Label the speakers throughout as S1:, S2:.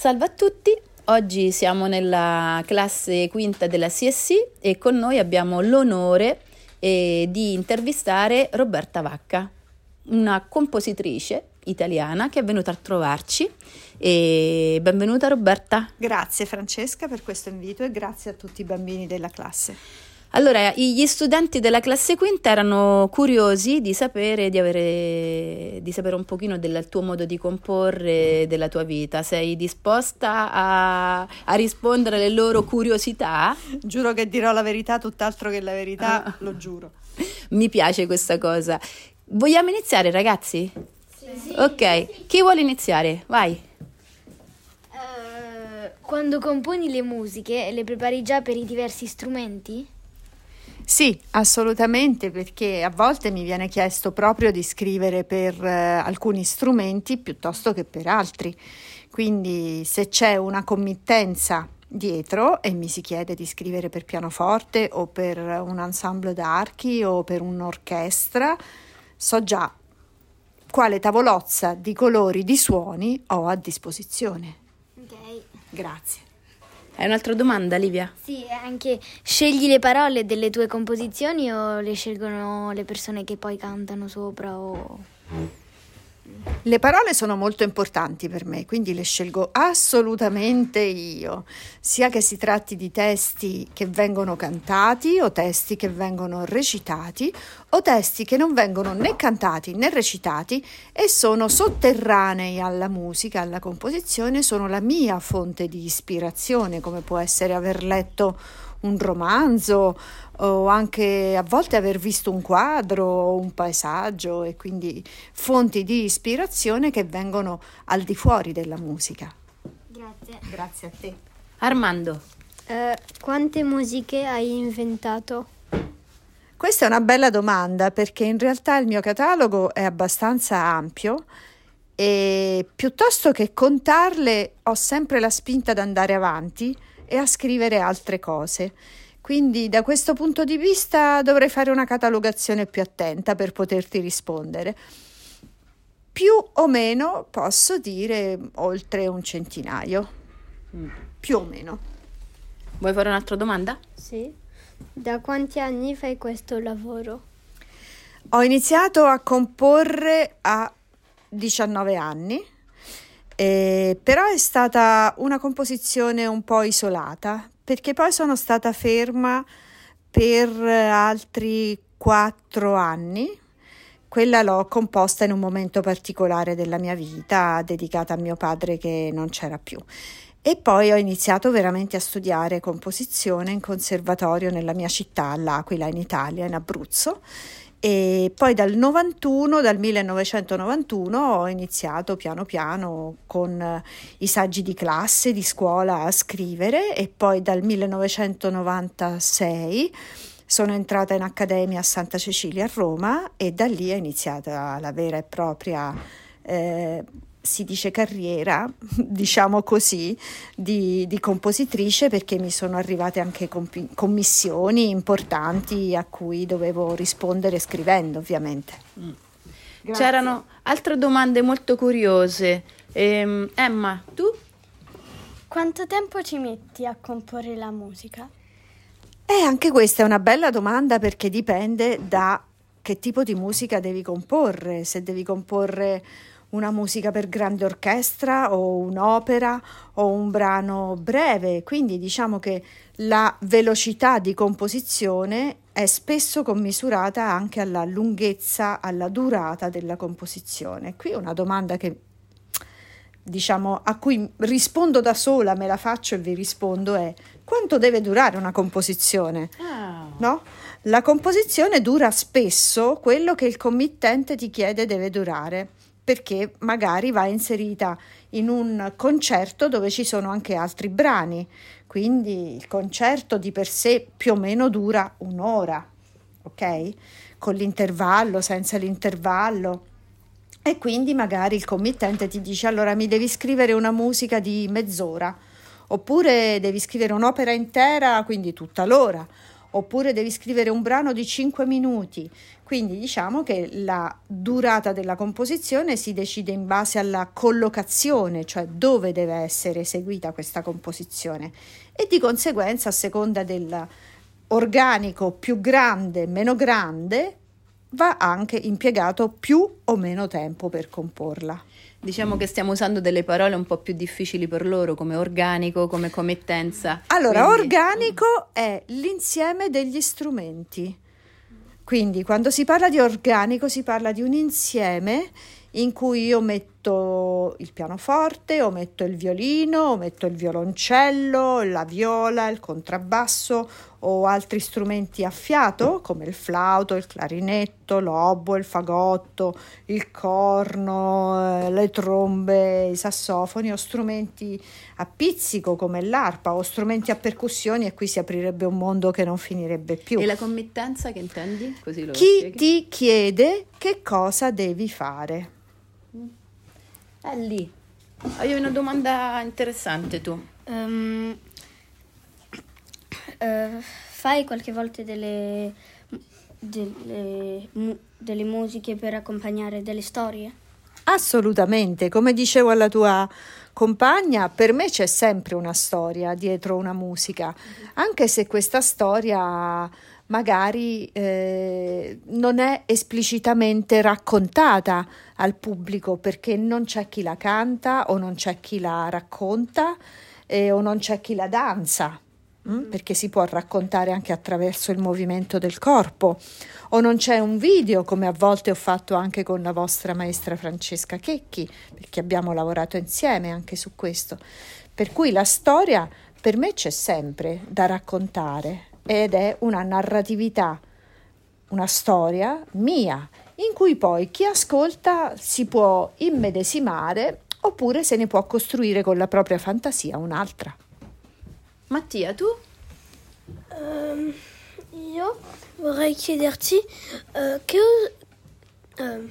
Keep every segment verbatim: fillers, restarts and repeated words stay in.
S1: Salve a tutti, oggi siamo nella classe quinta della C S I e con noi abbiamo l'onore eh, di intervistare Roberta Vacca, una compositrice italiana che è venuta a trovarci. E benvenuta Roberta.
S2: Grazie Francesca per questo invito e grazie a tutti i bambini della classe.
S1: Allora, gli studenti della classe quinta erano curiosi di sapere, di avere, di sapere un pochino del tuo modo di comporre, della tua vita. Sei disposta a, a rispondere alle loro curiosità?
S2: Giuro che dirò la verità, tutt'altro che la verità, ah. Lo giuro.
S1: Mi piace questa cosa. Vogliamo iniziare, ragazzi?
S3: Sì.
S1: Ok, chi vuole iniziare? Vai.
S3: Uh, quando componi le musiche, le prepari già per i diversi strumenti?
S2: Sì, assolutamente, perché a volte mi viene chiesto proprio di scrivere per eh, alcuni strumenti piuttosto che per altri. Quindi se c'è una committenza dietro e mi si chiede di scrivere per pianoforte o per un ensemble d'archi o per un'orchestra, so già quale tavolozza di colori, di suoni ho a disposizione.
S3: Ok.
S2: Grazie.
S1: Hai un'altra domanda, Livia?
S3: Sì, anche scegli le parole delle tue composizioni o le scelgono le persone che poi cantano sopra? O...
S2: Le parole sono molto importanti per me, quindi le scelgo assolutamente io, sia che si tratti di testi che vengono cantati o testi che vengono recitati o testi che non vengono né cantati né recitati e sono sotterranei alla musica, alla composizione, sono la mia fonte di ispirazione, come può essere aver letto un romanzo o anche a volte aver visto un quadro o un paesaggio, e quindi fonti di ispirazione che vengono al di fuori della musica.
S3: Grazie.
S2: Grazie a te.
S1: Armando.
S3: Uh, quante musiche hai inventato?
S2: Questa è una bella domanda, perché in realtà il mio catalogo è abbastanza ampio e piuttosto che contarle ho sempre la spinta ad andare avanti e a scrivere altre cose. Quindi da questo punto di vista dovrei fare una catalogazione più attenta per poterti rispondere. Più o meno posso dire oltre un centinaio, mm. più o meno.
S1: Vuoi fare un'altra domanda?
S3: Sì. Da quanti anni fai questo lavoro?
S2: Ho iniziato a comporre a diciannove anni. Eh, però è stata una composizione un po' isolata, perché poi sono stata ferma per altri quattro anni. Quella l'ho composta in un momento particolare della mia vita, dedicata a mio padre che non c'era più. E poi ho iniziato veramente a studiare composizione in conservatorio nella mia città, all'Aquila, in Italia, in Abruzzo. E poi dal novantuno, dal millenovecentonovantuno ho iniziato piano piano con i saggi di classe, di scuola a scrivere, e poi dal millenovecentonovantasei sono entrata in accademia a Santa Cecilia a Roma e da lì è iniziata la vera e propria eh, si dice carriera, diciamo così, di, di compositrice, perché mi sono arrivate anche compi- commissioni importanti a cui dovevo rispondere scrivendo, ovviamente.
S1: Mm. C'erano altre domande molto curiose. Ehm, Emma, tu?
S4: Quanto tempo ci metti a comporre la musica?
S2: Eh, anche questa è una bella domanda, perché dipende da che tipo di musica devi comporre, se devi comporre una musica per grande orchestra o un'opera o un brano breve, quindi diciamo che la velocità di composizione è spesso commisurata anche alla lunghezza, alla durata della composizione. Qui una domanda che diciamo a cui rispondo da sola, me la faccio e vi rispondo, è: quanto deve durare una composizione?
S1: Ah.
S2: No? La composizione dura spesso quello che il committente ti chiede deve durare, perché magari va inserita in un concerto dove ci sono anche altri brani, quindi il concerto di per sé più o meno dura un'ora, ok? Con l'intervallo, senza l'intervallo, e quindi magari il committente ti dice: allora mi devi scrivere una musica di mezz'ora, oppure devi scrivere un'opera intera, quindi tutta l'ora, oppure devi scrivere un brano di cinque minuti. Quindi diciamo che la durata della composizione si decide in base alla collocazione, cioè dove deve essere eseguita questa composizione, e di conseguenza a seconda dell'organico più grande, meno grande, va anche impiegato più o meno tempo per comporla.
S1: Diciamo che stiamo usando delle parole un po' più difficili per loro, come organico, come committenza.
S2: Allora,
S1: Quindi...
S2: organico è l'insieme degli strumenti. Quindi quando si parla di organico si parla di un insieme in cui io metto il pianoforte, o metto il violino, o metto il violoncello, la viola, il contrabbasso o altri strumenti a fiato come il flauto, il clarinetto, l'oboe, il fagotto, il corno, le trombe, i sassofoni, o strumenti a pizzico come l'arpa, o strumenti a percussioni, e qui si aprirebbe un mondo che non finirebbe più.
S1: E la committenza che intendi? Così lo
S2: Chi
S1: spieghi?
S2: ti chiede che cosa devi fare?
S1: È lì. Hai una domanda interessante tu.
S5: Um, uh, fai qualche volta delle, delle, mu- delle musiche per accompagnare delle storie?
S2: Assolutamente, come dicevo alla tua compagna, per me c'è sempre una storia dietro una musica, anche se questa storia magari eh, non è esplicitamente raccontata al pubblico, perché non c'è chi la canta o non c'è chi la racconta eh, o non c'è chi la danza, mh? Perché si può raccontare anche attraverso il movimento del corpo, o non c'è un video, come a volte ho fatto anche con la vostra maestra Francesca Checchi, perché abbiamo lavorato insieme anche su questo. Per cui la storia per me c'è sempre da raccontare, ed è una narratività, una storia mia, in cui poi chi ascolta si può immedesimare oppure se ne può costruire con la propria fantasia un'altra.
S1: Mattia, tu?
S4: Ehm, io vorrei chiederti eh, che, eh,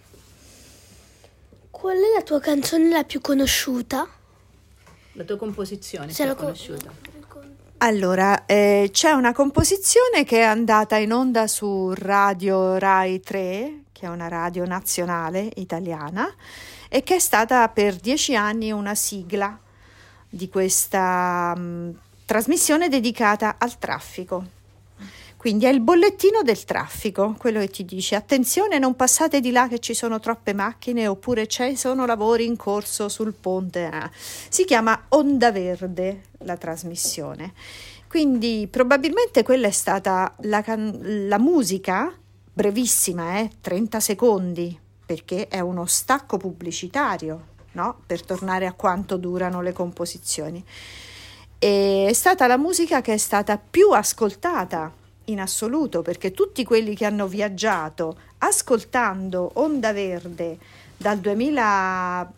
S4: qual è la tua canzone la più conosciuta?
S1: La tua composizione
S4: Se
S1: più
S4: la co-
S1: conosciuta?
S2: Allora, eh, c'è una composizione che è andata in onda su Radio Rai tre, che è una radio nazionale italiana, e che è stata per dieci anni una sigla di questa mh, trasmissione dedicata al traffico. Quindi è il bollettino del traffico, quello che ti dice: attenzione, non passate di là che ci sono troppe macchine, oppure ci sono lavori in corso sul ponte. Si chiama Onda Verde la trasmissione. Quindi probabilmente quella è stata la, can- la musica, brevissima, eh, trenta secondi, perché è uno stacco pubblicitario, no? Per tornare a quanto durano le composizioni. E è stata la musica che è stata più ascoltata in assoluto, perché tutti quelli che hanno viaggiato ascoltando Onda Verde dal duemilatré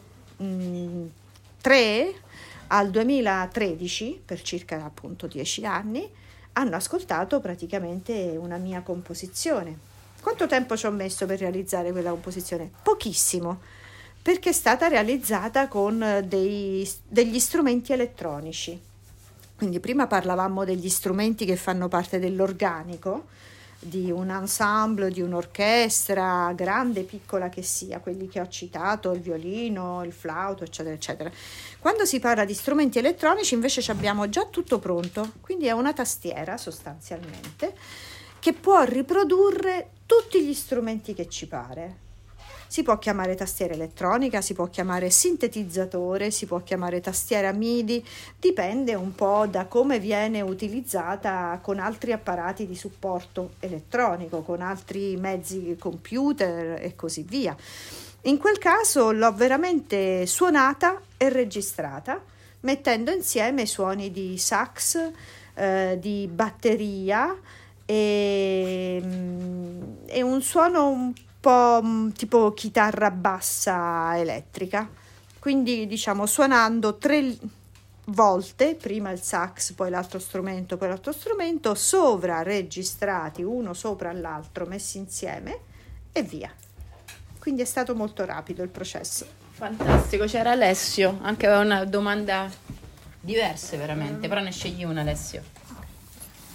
S2: al duemilatredici, per circa appunto dieci anni, hanno ascoltato praticamente una mia composizione. Quanto tempo ci ho messo per realizzare quella composizione? Pochissimo, perché è stata realizzata con dei, degli strumenti elettronici. Quindi prima parlavamo degli strumenti che fanno parte dell'organico, di un ensemble, di un'orchestra, grande, piccola che sia, quelli che ho citato, il violino, il flauto, eccetera, eccetera. Quando si parla di strumenti elettronici invece abbiamo già tutto pronto, quindi è una tastiera sostanzialmente che può riprodurre tutti gli strumenti che ci pare. Si può chiamare tastiera elettronica, si può chiamare sintetizzatore, si può chiamare tastiera MIDI, dipende un po' da come viene utilizzata con altri apparati di supporto elettronico, con altri mezzi computer e così via. In quel caso l'ho veramente suonata e registrata, mettendo insieme suoni di sax, eh, di batteria e, e un suono un po' tipo chitarra bassa elettrica, quindi diciamo suonando tre volte, prima il sax, poi l'altro strumento, poi l'altro strumento, sovra registrati uno sopra l'altro, messi insieme e via. Quindi è stato molto rapido il processo.
S1: Fantastico, c'era Alessio, anche aveva una domanda diversa veramente, però ne scegli una, Alessio.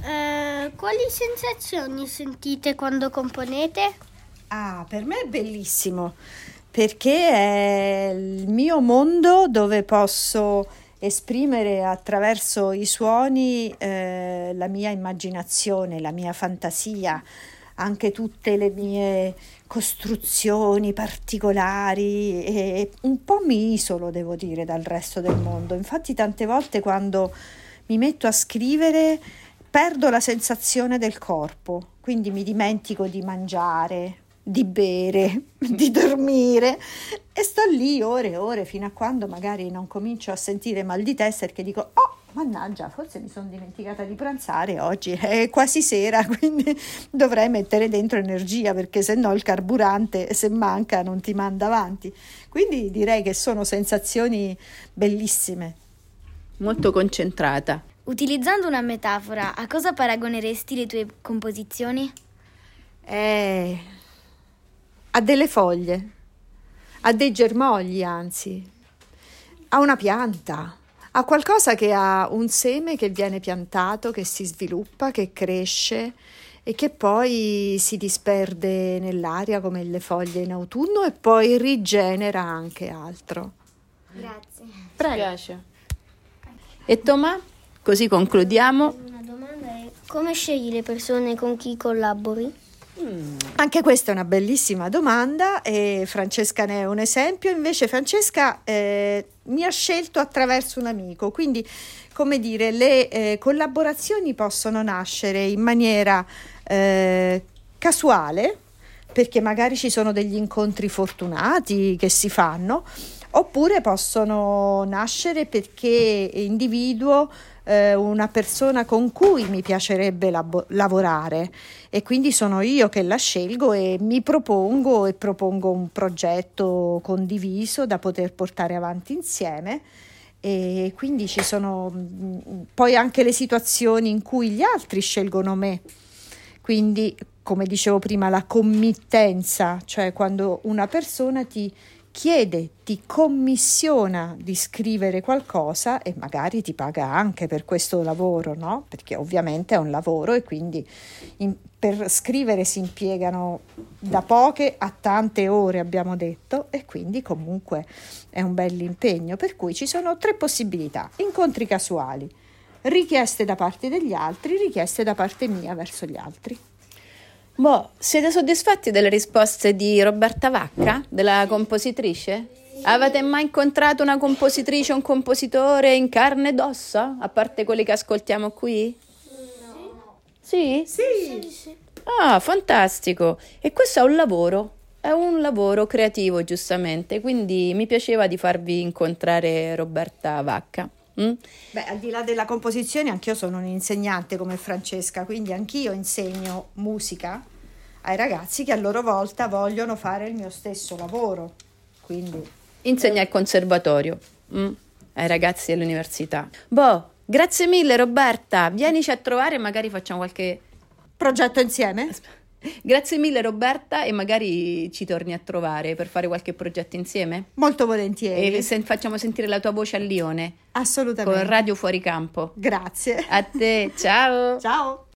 S4: Eh, quali sensazioni sentite quando componete?
S2: Ah, per me è bellissimo, perché è il mio mondo dove posso esprimere attraverso i suoni eh, la mia immaginazione, la mia fantasia, anche tutte le mie costruzioni particolari, e un po' mi isolo, devo dire, dal resto del mondo. Infatti tante volte quando mi metto a scrivere perdo la sensazione del corpo, quindi mi dimentico di mangiare, di bere, di dormire e sto lì ore e ore fino a quando magari non comincio a sentire mal di testa, perché dico: oh, mannaggia, forse mi sono dimenticata di pranzare oggi, è quasi sera, quindi dovrei mettere dentro energia, perché se no il carburante, se manca, non ti manda avanti. Quindi direi che sono sensazioni bellissime.
S1: Molto concentrata.
S3: Utilizzando una metafora, a cosa paragoneresti le tue composizioni?
S2: Eh, a delle foglie, a dei germogli, anzi, a una pianta, a qualcosa che ha un seme che viene piantato, che si sviluppa, che cresce e che poi si disperde nell'aria come le foglie in autunno e poi rigenera anche altro.
S3: Grazie.
S1: Prego. Piace. E Tomà? Così concludiamo.
S5: Una domanda è: come scegli le persone con chi collabori?
S2: Mm. Anche questa è una bellissima domanda e Francesca ne è un esempio. Invece Francesca eh, mi ha scelto attraverso un amico, quindi, come dire, le eh, collaborazioni possono nascere in maniera eh, casuale, perché magari ci sono degli incontri fortunati che si fanno, oppure possono nascere perché individuo eh, una persona con cui mi piacerebbe labo- lavorare e quindi sono io che la scelgo e mi propongo e propongo un progetto condiviso da poter portare avanti insieme. E quindi ci sono mh, poi anche le situazioni in cui gli altri scelgono me, quindi, come dicevo prima, la committenza, cioè quando una persona ti chiede, ti commissiona di scrivere qualcosa e magari ti paga anche per questo lavoro, no? Perché ovviamente è un lavoro e quindi in, per scrivere si impiegano da poche a tante ore, abbiamo detto, e quindi comunque è un bell'impegno, per cui ci sono tre possibilità: incontri casuali, richieste da parte degli altri, richieste da parte mia verso gli altri.
S1: Boh, siete soddisfatti delle risposte di Roberta Vacca, della compositrice? Avete mai incontrato una compositrice o un compositore in carne ed ossa, a parte quelli che ascoltiamo qui? No. Sì?
S2: Sì.
S5: Sì.
S1: Ah, fantastico! E questo è un lavoro, è un lavoro creativo, giustamente, quindi mi piaceva di farvi incontrare Roberta Vacca. Mm?
S2: Beh, al di là della composizione, anch'io sono un'insegnante come Francesca, quindi anch'io insegno musica ai ragazzi che a loro volta vogliono fare il mio stesso lavoro. Quindi
S1: insegna al conservatorio, mm? ai ragazzi dell'università. Boh, grazie mille Roberta, vienici a trovare e magari facciamo qualche
S2: progetto insieme.
S1: Grazie mille Roberta, e magari ci torni a trovare per fare qualche progetto insieme?
S2: Molto volentieri.
S1: E se facciamo sentire la tua voce a Lione.
S2: Assolutamente.
S1: Con Radio Fuori Campo.
S2: Grazie.
S1: A te, ciao.
S2: Ciao.